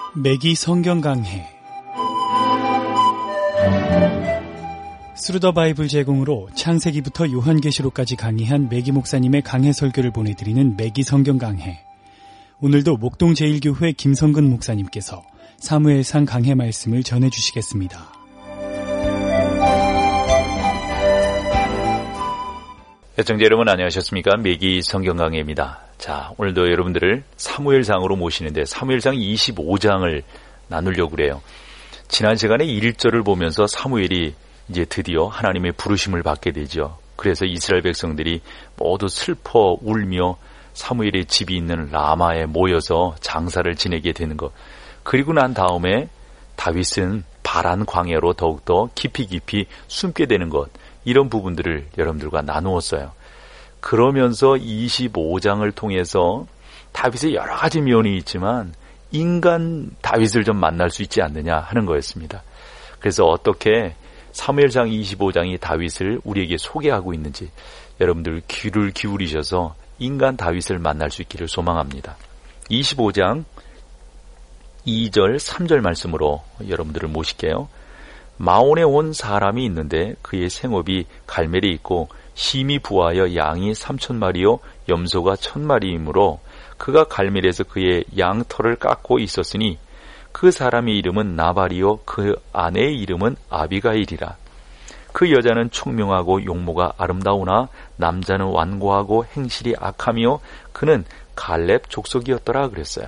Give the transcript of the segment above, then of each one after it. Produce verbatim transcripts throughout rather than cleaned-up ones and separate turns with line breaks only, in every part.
매기 성경 강해 스루 더 바이블 제공으로 창세기부터 요한계시록까지 강의한 매기 목사님의 강해 설교를 보내드리는 매기 성경 강해. 오늘도 목동 제일교회 김성근 목사님께서 사무엘상 강해 말씀을 전해주시겠습니다.
애청자 여러분 안녕하셨습니까? 매기 성경 강해입니다. 자, 오늘도 여러분들을 사무엘상으로 모시는데 사무엘상 이십오 장을 나누려고 그래요. 지난 시간에 일 절을 보면서 사무엘이 이제 드디어 하나님의 부르심을 받게 되죠. 그래서 이스라엘 백성들이 모두 슬퍼 울며 사무엘의 집이 있는 라마에 모여서 장사를 지내게 되는 것. 그리고 난 다음에 다윗은 바란 광야로 더욱더 깊이 깊이 숨게 되는 것. 이런 부분들을 여러분들과 나누었어요. 그러면서 이십오 장을 통해서 다윗의 여러 가지 면이 있지만 인간 다윗을 좀 만날 수 있지 않느냐 하는 거였습니다. 그래서 어떻게 사무엘상 이십오 장이 다윗을 우리에게 소개하고 있는지 여러분들 귀를 기울이셔서 인간 다윗을 만날 수 있기를 소망합니다. 이십오 장 이 절 삼 절 말씀으로 여러분들을 모실게요. 마온에 온 사람이 있는데 그의 생업이 갈멜에 있고 심이 부하여 양이 삼천 마리요 염소가 천 마리이므로 그가 갈멜에서 그의 양털을 깎고 있었으니 그 사람의 이름은 나발이요 그 아내의 이름은 아비가일이라. 그 여자는 총명하고 용모가 아름다우나 남자는 완고하고 행실이 악하며 그는 갈렙 족속이었더라 그랬어요.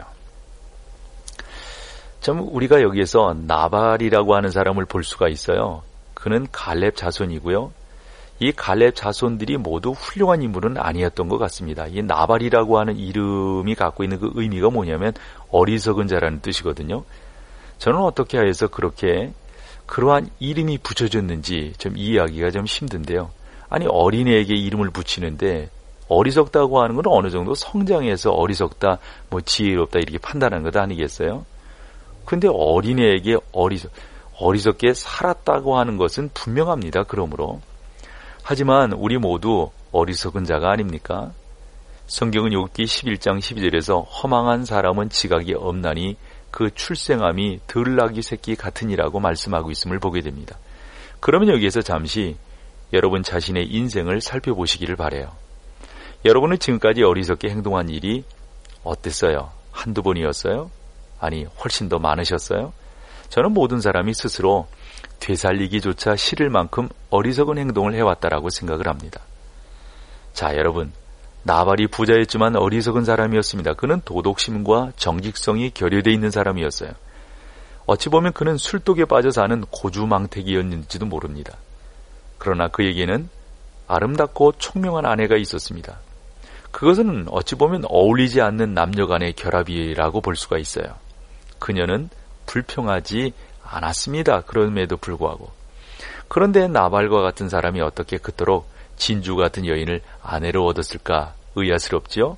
참 우리가 여기에서 나발이라고 하는 사람을 볼 수가 있어요. 그는 갈렙 자손이고요. 이 갈렙 자손들이 모두 훌륭한 인물은 아니었던 것 같습니다. 이 나발이라고 하는 이름이 갖고 있는 그 의미가 뭐냐면 어리석은 자라는 뜻이거든요. 저는 어떻게 해서 그렇게 그러한 이름이 붙여졌는지 좀 이해하기가 좀 힘든데요. 아니 어린애에게 이름을 붙이는데 어리석다고 하는 건 어느 정도 성장해서 어리석다, 뭐 지혜롭다 이렇게 판단하는 것 아니겠어요? 근데 어린애에게 어리석, 어리석게 살았다고 하는 것은 분명합니다. 그러므로. 하지만 우리 모두 어리석은 자가 아닙니까? 성경은 욥기 십일 장 십이 절에서 허망한 사람은 지각이 없나니 그 출생함이 들나귀 새끼 같으니라고 말씀하고 있음을 보게 됩니다. 그러면 여기에서 잠시 여러분 자신의 인생을 살펴보시기를 바라요. 여러분은 지금까지 어리석게 행동한 일이 어땠어요? 한두 번이었어요? 아니 훨씬 더 많으셨어요? 저는 모든 사람이 스스로 되살리기조차 싫을 만큼 어리석은 행동을 해왔다라고 생각을 합니다. 자, 여러분, 나발이 부자였지만 어리석은 사람이었습니다. 그는 도덕심과 정직성이 결여되어 있는 사람이었어요. 어찌 보면 그는 술독에 빠져 사는 고주망태기였는지도 모릅니다. 그러나 그에게는 아름답고 총명한 아내가 있었습니다. 그것은 어찌 보면 어울리지 않는 남녀 간의 결합이라고 볼 수가 있어요. 그녀는 불평하지 않았습니다. 그럼에도 불구하고. 그런데 나발과 같은 사람이 어떻게 그토록 진주 같은 여인을 아내로 얻었을까 의아스럽지요?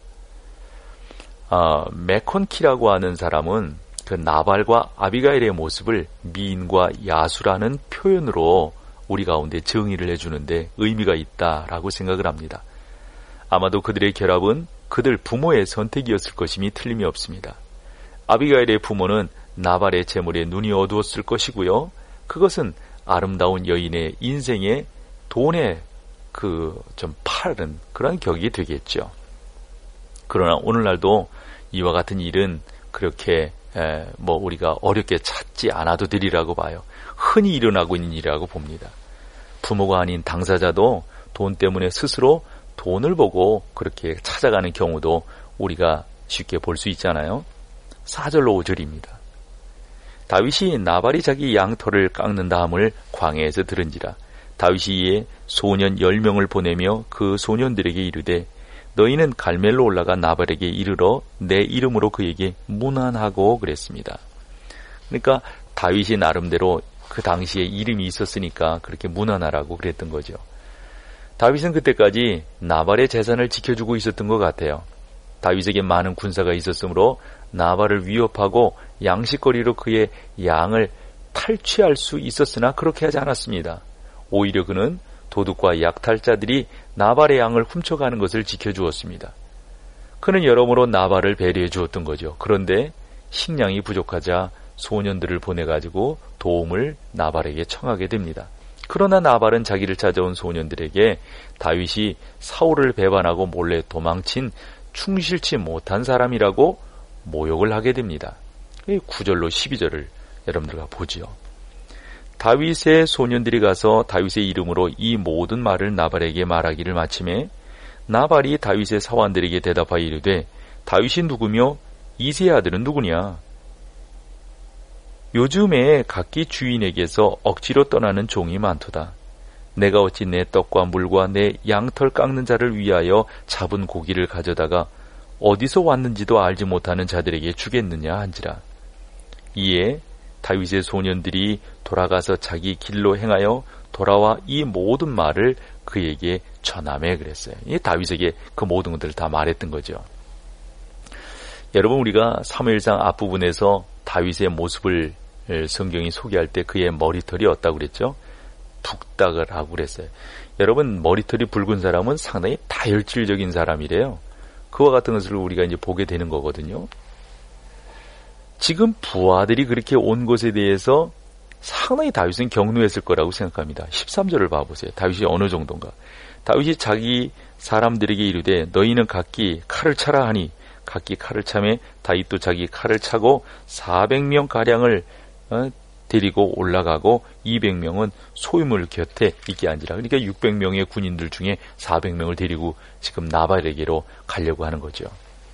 아, 메콘키라고 하는 사람은 그 나발과 아비가일의 모습을 미인과 야수라는 표현으로 우리 가운데 정의를 해주는데 의미가 있다라고 생각을 합니다. 아마도 그들의 결합은 그들 부모의 선택이었을 것임이 틀림이 없습니다. 아비가일의 부모는 나발의 재물에 눈이 어두웠을 것이고요. 그것은 아름다운 여인의 인생에 돈에 그 좀 파른 그런 격이 되겠죠. 그러나 오늘날도 이와 같은 일은 그렇게 에, 뭐 우리가 어렵게 찾지 않아도 되리라고 봐요. 흔히 일어나고 있는 일이라고 봅니다. 부모가 아닌 당사자도 돈 때문에 스스로 돈을 보고 그렇게 찾아가는 경우도 우리가 쉽게 볼 수 있잖아요. 사 절로 오 절입니다. 다윗이 나발이 자기 양털을 깎는 다음을 광야에서 들은지라 다윗이 이에 소년 열 명을 보내며 그 소년들에게 이르되 너희는 갈멜로 올라가 나발에게 이르러 내 이름으로 그에게 문안하고 그랬습니다. 그러니까 다윗이 나름대로 그 당시에 이름이 있었으니까 그렇게 문안하라고 그랬던 거죠. 다윗은 그때까지 나발의 재산을 지켜주고 있었던 것 같아요. 다윗에게 많은 군사가 있었으므로 나발을 위협하고 양식거리로 그의 양을 탈취할 수 있었으나 그렇게 하지 않았습니다. 오히려 그는 도둑과 약탈자들이 나발의 양을 훔쳐가는 것을 지켜주었습니다. 그는 여러모로 나발을 배려해 주었던 거죠. 그런데 식량이 부족하자 소년들을 보내가지고 도움을 나발에게 청하게 됩니다. 그러나 나발은 자기를 찾아온 소년들에게 다윗이 사울을 배반하고 몰래 도망친 충실치 못한 사람이라고 모욕을 하게 됩니다. 구 절로 십이 절을 여러분들과 보지요. 다윗의 소년들이 가서 다윗의 이름으로 이 모든 말을 나발에게 말하기를 마침에 나발이 다윗의 사환들에게 대답하여 이르되 다윗이 누구며 이새의 아들은 누구냐? 요즘에 각기 주인에게서 억지로 떠나는 종이 많도다. 내가 어찌 내 떡과 물과 내 양털 깎는 자를 위하여 잡은 고기를 가져다가 어디서 왔는지도 알지 못하는 자들에게 주겠느냐 한지라. 이에 다윗의 소년들이 돌아가서 자기 길로 행하여 돌아와 이 모든 말을 그에게 전하매 그랬어요. 이 다윗에게 그 모든 것들을 다 말했던 거죠. 여러분, 우리가 사무엘상 앞부분에서 다윗의 모습을 성경이 소개할 때 그의 머리털이 어떻다고 그랬죠? 북닥을 하고 그랬어요. 여러분, 머리털이 붉은 사람은 상당히 다혈질적인 사람이래요. 그와 같은 것을 우리가 이제 보게 되는 거거든요. 지금 부하들이 그렇게 온 것에 대해서 상당히 다윗은 경노했을 거라고 생각합니다. 십삼 절을 봐보세요. 다윗이 어느 정도인가. 다윗이 자기 사람들에게 이르되 너희는 각기 칼을 차라 하니 각기 칼을 차매 다윗도 자기 칼을 차고 사백 명 가량을 어, 데리고 올라가고 이백 명은 소유물 곁에 있게 앉으라. 그러니까 육백 명의 군인들 중에 사백 명을 데리고 지금 나발에게로 가려고 하는 거죠.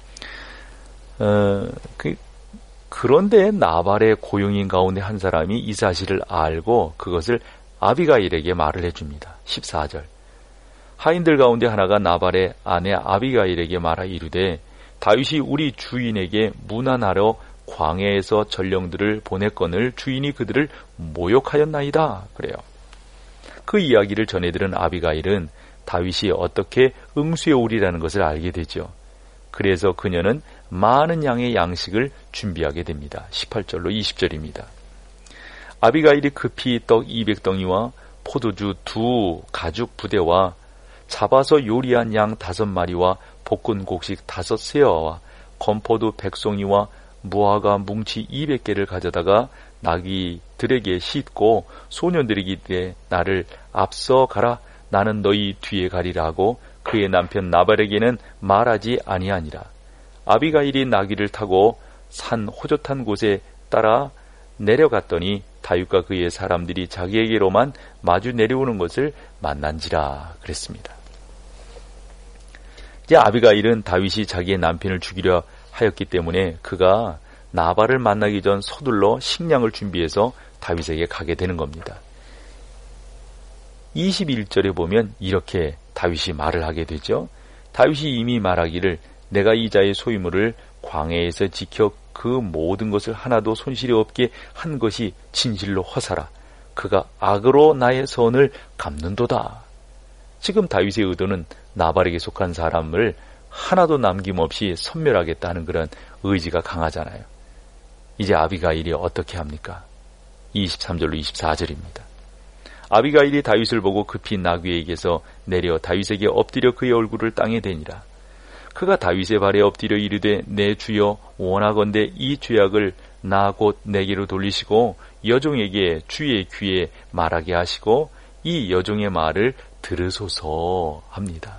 어, 그, 그런데 나발의 고용인 가운데 한 사람이 이 사실을 알고 그것을 아비가일에게 말을 해줍니다. 십사 절. 하인들 가운데 하나가 나발의 아내 아비가일에게 말하 이르되 다윗이 우리 주인에게 문안하러 광야에서 전령들을 보냈거늘 주인이 그들을 모욕하였나이다. 그래요. 그 이야기를 전해 들은 아비가일은 다윗이 어떻게 응수해 오리라는 것을 알게 되죠. 그래서 그녀는 많은 양의 양식을 준비하게 됩니다. 십팔 절로 이십 절입니다. 아비가일이 급히 떡 이백 덩이와 포도주 두 가죽 부대와 잡아서 요리한 양 다섯 마리와 볶은 곡식 다섯 세어와 건포도 백송이와 무화과 뭉치 이백 개를 가져다가 나귀들에게 싣고 소년들에게 이르되 나를 앞서 가라. 나는 너희 뒤에 가리라 하고 그의 남편 나발에게는 말하지 아니하니라. 아비가일이 나귀를 타고 산 호젓한 곳에 따라 내려갔더니 다윗과 그의 사람들이 자기에게로만 마주 내려오는 것을 만난지라 그랬습니다. 이제 아비가일은 다윗이 자기의 남편을 죽이려 하였기 때문에 그가 나발을 만나기 전 서둘러 식량을 준비해서 다윗에게 가게 되는 겁니다. 이십일 절에 보면 이렇게 다윗이 말을 하게 되죠. 다윗이 이미 말하기를 내가 이 자의 소유물을 광야에서 지켜 그 모든 것을 하나도 손실이 없게 한 것이 진실로 허사라. 그가 악으로 나의 선을 갚는도다. 지금 다윗의 의도는 나발에게 속한 사람을 하나도 남김없이 섬멸하겠다는 그런 의지가 강하잖아요. 이제 아비가일이 어떻게 합니까? 이십삼 절로 이십사 절입니다. 아비가일이 다윗을 보고 급히 나귀에게서 내려 다윗에게 엎드려 그의 얼굴을 땅에 대니라. 그가 다윗의 발에 엎드려 이르되 내 주여 원하건대 이 죄악을 나 곧 내게로 돌리시고 여종에게 주의 귀에 말하게 하시고 이 여종의 말을 들으소서 합니다.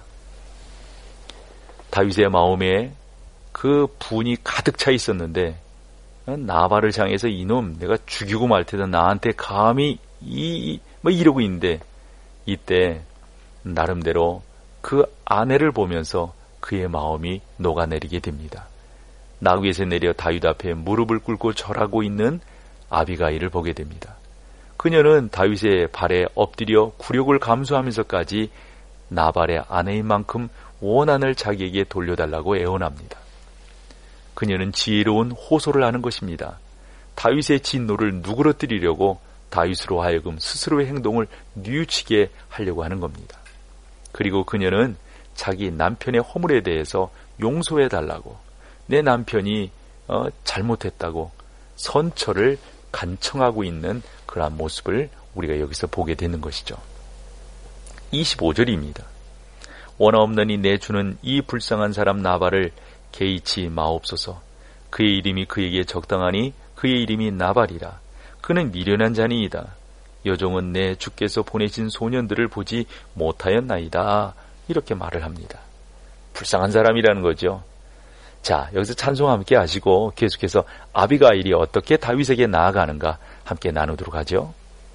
다윗의 마음에 그 분이 가득 차 있었는데 나발을 향해서 이놈 내가 죽이고 말 테다 나한테 감히 이 뭐 이러고 있는데 이때 나름대로 그 아내를 보면서 그의 마음이 녹아내리게 됩니다. 나귀에서 내려 다윗 앞에 무릎을 꿇고 절하고 있는 아비가일을 보게 됩니다. 그녀는 다윗의 발에 엎드려 굴욕을 감수하면서까지 나발의 아내인 만큼 원한을 자기에게 돌려달라고 애원합니다. 그녀는 지혜로운 호소를 하는 것입니다. 다윗의 진노를 누그러뜨리려고 다윗으로 하여금 스스로의 행동을 뉘우치게 하려고 하는 겁니다. 그리고 그녀는 자기 남편의 허물에 대해서 용서해달라고, 내 남편이 어, 잘못했다고 선처를 간청하고 있는 그러한 모습을 우리가 여기서 보게 되는 것이죠. 이십오 절입니다. 원하옵나니 내 주는 이 불쌍한 사람 나발을 개의치 마옵소서. 그의 이름이 그에게 적당하니 그의 이름이 나발이라. 그는 미련한 자니이다. 여종은 내 주께서 보내신 소년들을 보지 못하였나이다. 이렇게 말을 합니다. 불쌍한 사람이라는 거죠. 자, 여기서 찬송 함께 하시고 계속해서 아비가일이 어떻게 다윗에게 나아가는가 함께 나누도록 하죠.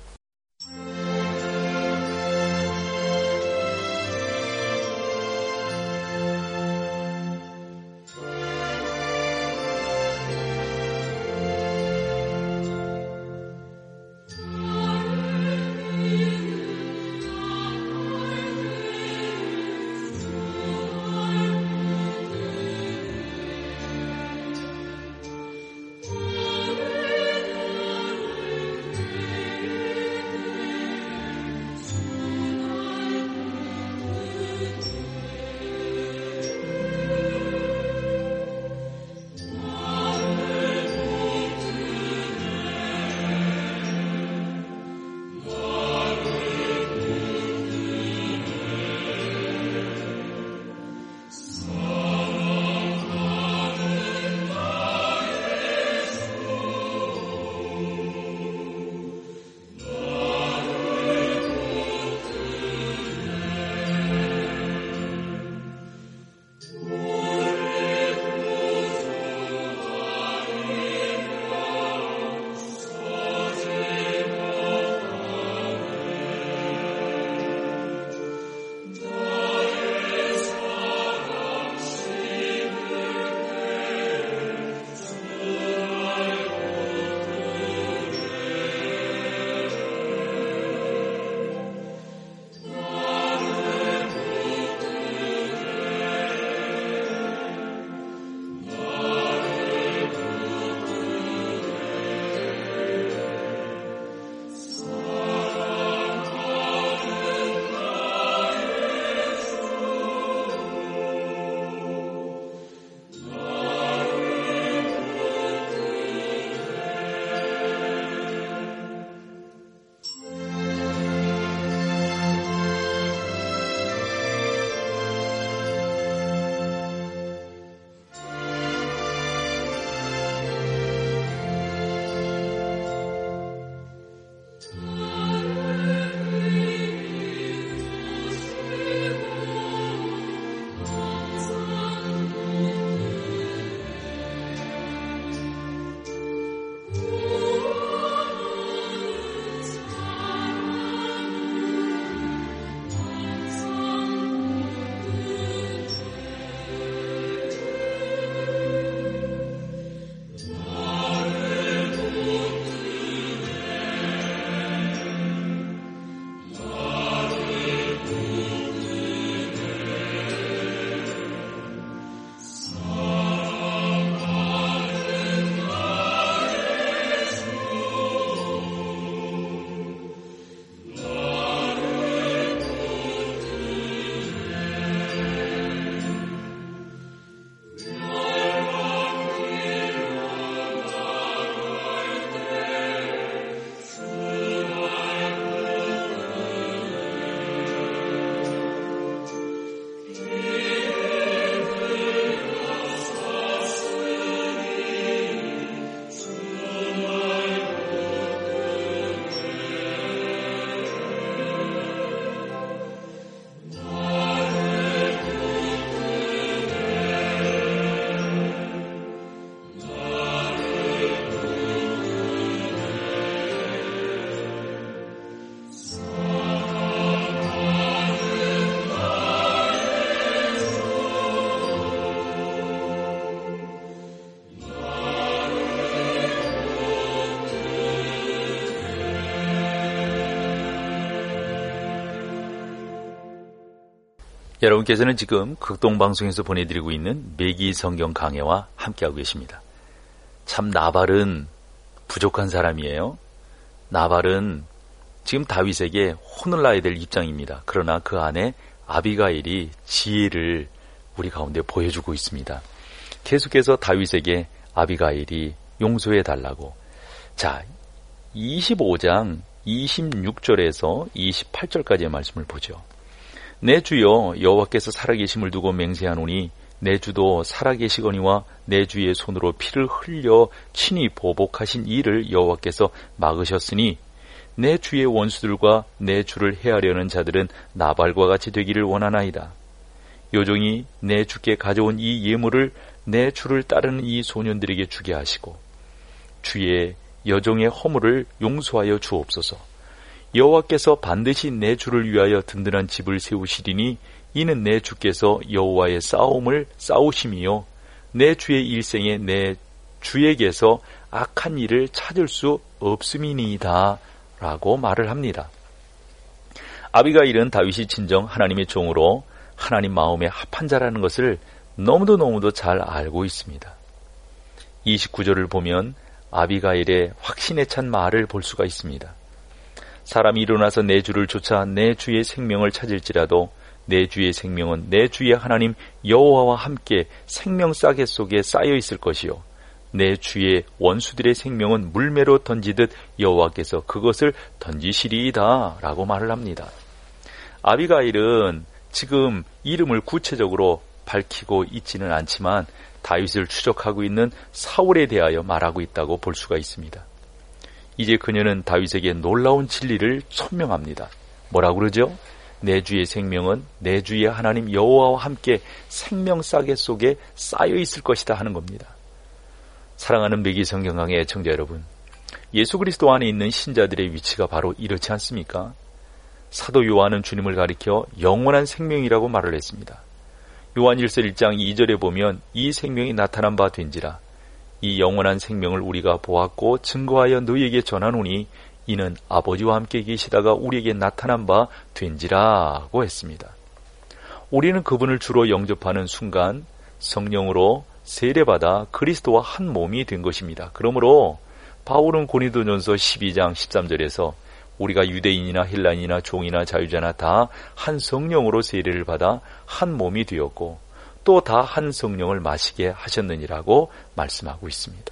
여러분께서는 지금 극동방송에서 보내드리고 있는 매기 성경 강해와 함께하고 계십니다. 참 나발은 부족한 사람이에요. 나발은 지금 다윗에게 혼을 나야 될 입장입니다. 그러나 그 안에 아비가일이 지혜를 우리 가운데 보여주고 있습니다. 계속해서 다윗에게 아비가일이 용서해 달라고. 자, 이십오 장 이십육 절에서 이십팔 절까지의 말씀을 보죠. 내 주여 여호와께서 살아계심을 두고 맹세하노니 내 주도 살아계시거니와 내 주의 손으로 피를 흘려 친히 보복하신 이를 여호와께서 막으셨으니 내 주의 원수들과 내 주를 해하려는 자들은 나발과 같이 되기를 원하나이다. 요종이 내 주께 가져온 이 예물을 내 주를 따르는 이 소년들에게 주게 하시고 주의 여종의 허물을 용서하여 주옵소서. 여호와께서 반드시 내 주를 위하여 든든한 집을 세우시리니 이는 내 주께서 여호와의 싸움을 싸우심이요 내 주의 일생에 내 주에게서 악한 일을 찾을 수 없음이니이다 라고 말을 합니다. 아비가일은 다윗이 진정 하나님의 종으로 하나님 마음에 합한 자라는 것을 너무도 너무도 잘 알고 있습니다. 이십구 절을 보면 아비가일의 확신에 찬 말을 볼 수가 있습니다. 사람이 일어나서 내 주를 쫓아 내 주의 생명을 찾을지라도 내 주의 생명은 내 주의 하나님 여호와와 함께 생명 싸개 속에 쌓여 있을 것이요 내 주의 원수들의 생명은 물매로 던지듯 여호와께서 그것을 던지시리이다 라고 말을 합니다. 아비가일은 지금 이름을 구체적으로 밝히고 있지는 않지만 다윗을 추적하고 있는 사울에 대하여 말하고 있다고 볼 수가 있습니다. 이제 그녀는 다윗에게 놀라운 진리를 천명합니다. 뭐라고 그러죠? 내 주의 생명은 내 주의 하나님 여호와와 함께 생명 싸개 속에 쌓여 있을 것이다 하는 겁니다. 사랑하는 매기 성경 강의 애청자 여러분, 예수 그리스도 안에 있는 신자들의 위치가 바로 이렇지 않습니까? 사도 요한은 주님을 가리켜 영원한 생명이라고 말을 했습니다. 요한일서 일 장 이 절에 보면 이 생명이 나타난 바 된지라 이 영원한 생명을 우리가 보았고 증거하여 너희에게 전하노니 이는 아버지와 함께 계시다가 우리에게 나타난 바 된지라고 했습니다. 우리는 그분을 주로 영접하는 순간 성령으로 세례받아 그리스도와 한 몸이 된 것입니다. 그러므로 바울은 고린도전서 십이 장 십삼 절에서 우리가 유대인이나 헬라인이나 종이나 자유자나 다 한 성령으로 세례를 받아 한 몸이 되었고 또 다 한 성령을 마시게 하셨느니라고 말씀하고 있습니다.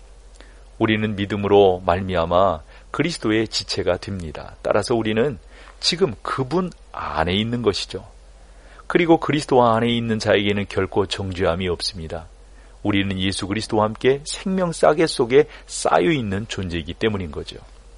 우리는 믿음으로 말미암아 그리스도의 지체가 됩니다. 따라서 우리는 지금 그분 안에 있는 것이죠. 그리고 그리스도 안에 있는 자에게는 결코 정죄함이 없습니다. 우리는 예수 그리스도와 함께 생명 싸개 속에 쌓여있는 존재이기 때문인 거죠.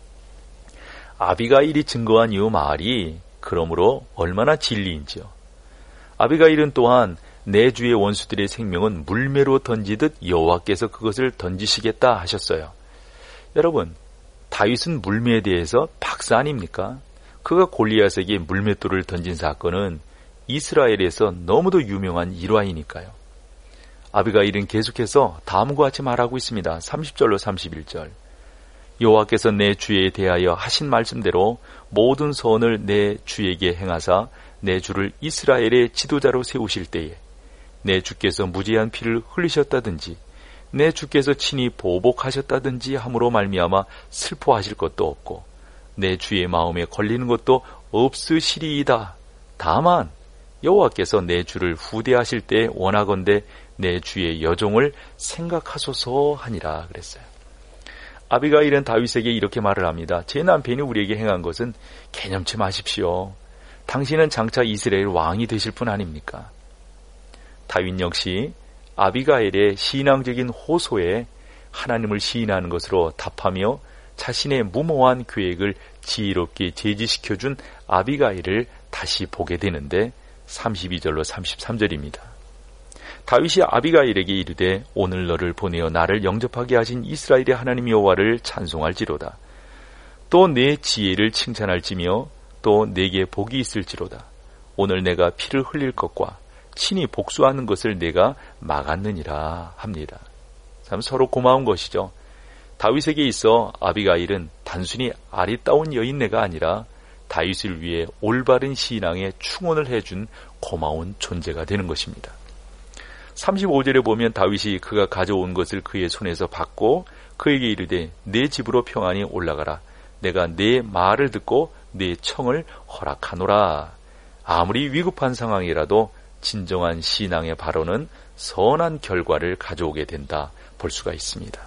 아비가일이 증거한 이 말이 그러므로 얼마나 진리인지요. 아비가일은 또한 내 주의 원수들의 생명은 물매로 던지듯 여호와께서 그것을 던지시겠다 하셨어요. 여러분, 다윗은 물매에 대해서 박사 아닙니까? 그가 골리앗에게 물맷돌을 던진 사건은 이스라엘에서 너무도 유명한 일화이니까요. 아비가일은 계속해서 다음과 같이 말하고 있습니다. 삼십 절로 삼십일 절. 여호와께서 내 주에 대하여 하신 말씀대로 모든 선을 내 주에게 행하사 내 주를 이스라엘의 지도자로 세우실 때에 내 주께서 무죄한 피를 흘리셨다든지 내 주께서 친히 보복하셨다든지 함으로 말미암아 슬퍼하실 것도 없고 내 주의 마음에 걸리는 것도 없으시리이다. 다만 여호와께서 내 주를 후대하실 때 원하건대 내 주의 여종을 생각하소서 하니라 그랬어요. 아비가일은 다윗에게 이렇게 말을 합니다. 제 남편이 우리에게 행한 것은 개념치 마십시오. 당신은 장차 이스라엘 왕이 되실 분 아닙니까? 다윗 역시 아비가일의 신앙적인 호소에 하나님을 시인하는 것으로 답하며 자신의 무모한 계획을 지혜롭게 제지시켜준 아비가일을 다시 보게 되는데 삼십이 절로 삼십삼 절입니다. 다윗이 아비가일에게 이르되 오늘 너를 보내어 나를 영접하게 하신 이스라엘의 하나님 여호와를 찬송할지로다. 또 내 지혜를 칭찬할지며 또 내게 복이 있을지로다. 오늘 내가 피를 흘릴 것과 친히 복수하는 것을 내가 막았느니라 합니다. 참 서로 고마운 것이죠. 다윗에게 있어 아비가일은 단순히 아리따운 여인네가 아니라 다윗을 위해 올바른 신앙에 충원을 해준 고마운 존재가 되는 것입니다. 삼십오 절에 보면 다윗이 그가 가져온 것을 그의 손에서 받고 그에게 이르되 내 집으로 평안히 올라가라. 내가 내 말을 듣고 내 청을 허락하노라. 아무리 위급한 상황이라도 진정한 신앙의 발언은 선한 결과를 가져오게 된다 볼 수가 있습니다.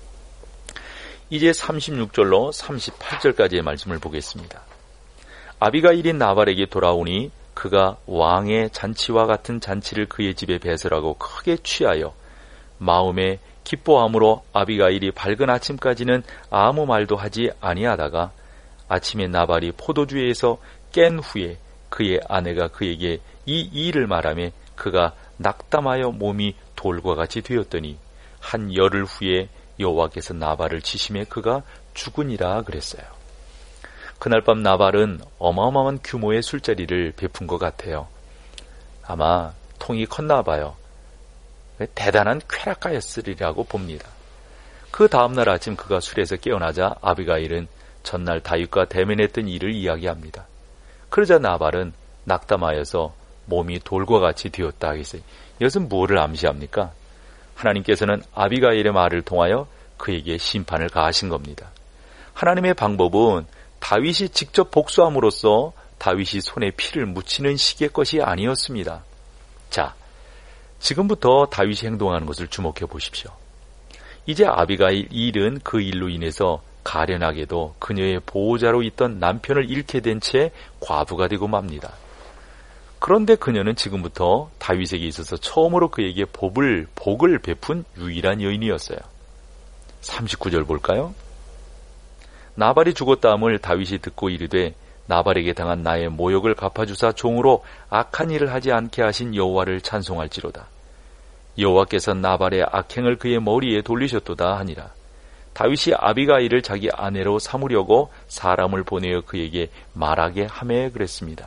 이제 삼십육 절로 삼십팔 절까지의 말씀을 보겠습니다. 아비가일이 나발에게 돌아오니 그가 왕의 잔치와 같은 잔치를 그의 집에 배설하고 크게 취하여 마음에 기뻐함으로 아비가일이 밝은 아침까지는 아무 말도 하지 아니하다가 아침에 나발이 포도주에서 깬 후에 그의 아내가 그에게 이 일을 말하며 그가 낙담하여 몸이 돌과 같이 되었더니 한 열흘 후에 여호와께서 나발을 치심에 그가 죽으니라 그랬어요. 그날 밤 나발은 어마어마한 규모의 술자리를 베푼 것 같아요. 아마 통이 컸나 봐요. 대단한 쾌락가였으리라고 봅니다. 그 다음날 아침 그가 술에서 깨어나자 아비가일은 전날 다윗과 대면했던 일을 이야기합니다. 그러자 나발은 낙담하여서 몸이 돌과 같이 되었다 하겠어요. 이것은 무엇을 암시합니까? 하나님께서는 아비가일의 말을 통하여 그에게 심판을 가하신 겁니다. 하나님의 방법은 다윗이 직접 복수함으로써 다윗이 손에 피를 묻히는 식의 것이 아니었습니다. 자, 지금부터 다윗이 행동하는 것을 주목해 보십시오. 이제 아비가일 일은 그 일로 인해서 가련하게도 그녀의 보호자로 있던 남편을 잃게 된 채 과부가 되고 맙니다. 그런데 그녀는 지금부터 다윗에게 있어서 처음으로 그에게 복을, 복을 베푼 유일한 여인이었어요. 삼십구 절 볼까요? 나발이 죽었다함을 다윗이 듣고 이르되 나발에게 당한 나의 모욕을 갚아주사 종으로 악한 일을 하지 않게 하신 여호와를 찬송할지로다. 여호와께서 나발의 악행을 그의 머리에 돌리셨도다 하니라. 다윗이 아비가일을 자기 아내로 삼으려고 사람을 보내어 그에게 말하게 하매 그랬습니다.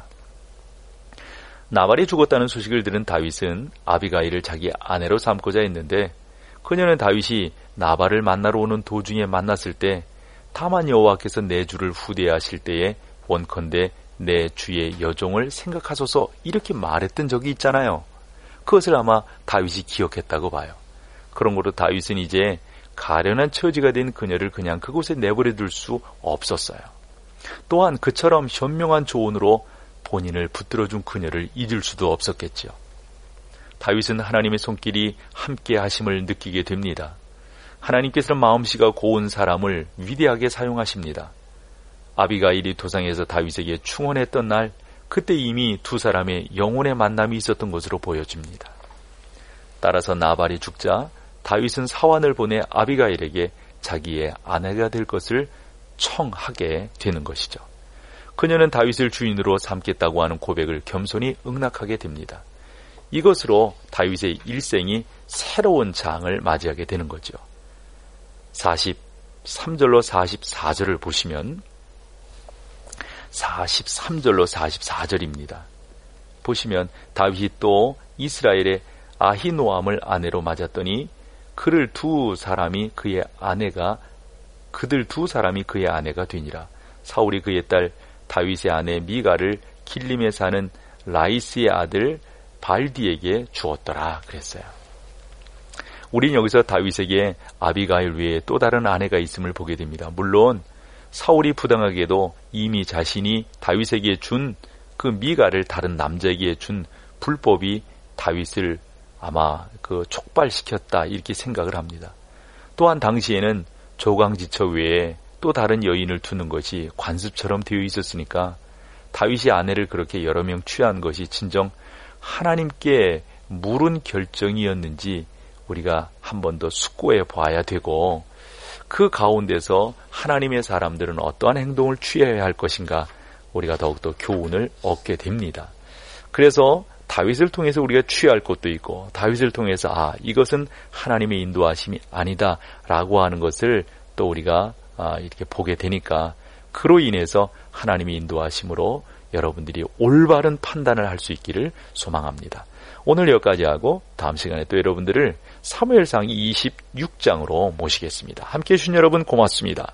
나발이 죽었다는 소식을 들은 다윗은 아비가일을 자기 아내로 삼고자 했는데 그녀는 다윗이 나발을 만나러 오는 도중에 만났을 때 다만 여호와께서 내 주를 후대하실 때에 원컨대 내 주의 여종을 생각하소서 이렇게 말했던 적이 있잖아요. 그것을 아마 다윗이 기억했다고 봐요. 그런 거로 다윗은 이제 가련한 처지가 된 그녀를 그냥 그곳에 내버려 둘 수 없었어요. 또한 그처럼 현명한 조언으로 본인을 붙들어준 그녀를 잊을 수도 없었겠죠. 다윗은 하나님의 손길이 함께 하심을 느끼게 됩니다. 하나님께서는 마음씨가 고운 사람을 위대하게 사용하십니다. 아비가일이 도상에서 다윗에게 충원했던 날, 그때 이미 두 사람의 영혼의 만남이 있었던 것으로 보여집니다. 따라서 나발이 죽자 다윗은 사환을 보내 아비가일에게 자기의 아내가 될 것을 청하게 되는 것이죠. 그녀는 다윗을 주인으로 삼겠다고 하는 고백을 겸손히 응낙하게 됩니다. 이것으로 다윗의 일생이 새로운 장을 맞이하게 되는 거죠. 사십삼 절로 사십사 절을 보시면 사십삼 절로 사십사 절입니다. 보시면 다윗이 또 이스라엘의 아히노암을 아내로 맞았더니 그를 두 사람이 그의 아내가 그들 두 사람이 그의 아내가 되니라. 사울이 그의 딸 다윗의 아내 미가를 길림에 사는 라이스의 아들 발디에게 주었더라 그랬어요. 우린 여기서 다윗에게 아비가일 외에 또 다른 아내가 있음을 보게 됩니다. 물론 사울이 부당하게도 이미 자신이 다윗에게 준 그 미가를 다른 남자에게 준 불법이 다윗을 아마 그 촉발시켰다 이렇게 생각을 합니다. 또한 당시에는 조강지처 외에 또 다른 여인을 두는 것이 관습처럼 되어 있었으니까 다윗이 아내를 그렇게 여러 명 취한 것이 진정 하나님께 물은 결정이었는지 우리가 한 번 더 숙고해 봐야 되고 그 가운데서 하나님의 사람들은 어떠한 행동을 취해야 할 것인가 우리가 더욱더 교훈을 얻게 됩니다. 그래서 다윗을 통해서 우리가 취할 것도 있고 다윗을 통해서 아 이것은 하나님의 인도하심이 아니다 라고 하는 것을 또 우리가 아, 이렇게 보게 되니까 그로 인해서 하나님의 인도하심으로 여러분들이 올바른 판단을 할 수 있기를 소망합니다. 오늘 여기까지 하고 다음 시간에 또 여러분들을 사무엘상 이십육 장으로 모시겠습니다. 함께해 주신 여러분 고맙습니다.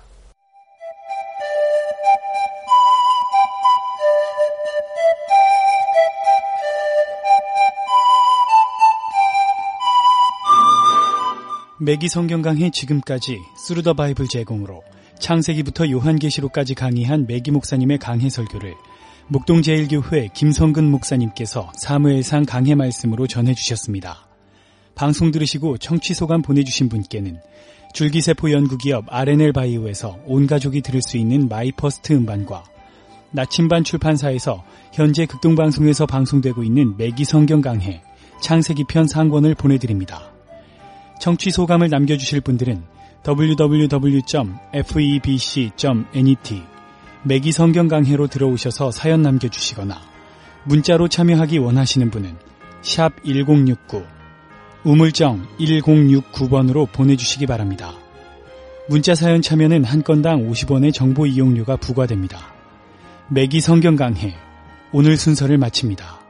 매기 성경 강의 지금까지 스루 더 바이블 제공으로 창세기부터 요한계시록까지 강의한 매기 목사님의 강해 설교를 목동제일교회 김성근 목사님께서 사무엘상 강해 말씀으로 전해주셨습니다. 방송 들으시고 청취 소감 보내주신 분께는 줄기세포 연구기업 알엔엘 바이오에서 온 가족이 들을 수 있는 마이퍼스트 음반과 나침반 출판사에서 현재 극동방송에서 방송되고 있는 매기 성경 강해 창세기 편 상권을 보내드립니다. 청취 소감을 남겨주실 분들은 더블유 더블유 더블유 점 페이비씨 점 넷 매기 성경 강해로 들어오셔서 사연 남겨주시거나 문자로 참여하기 원하시는 분은 샵 일공육구 우물정 일공육구 번으로 보내주시기 바랍니다. 문자 사연 참여는 한 건당 오십 원의 정보 이용료가 부과됩니다. 매기 성경 강해 오늘 순서를 마칩니다.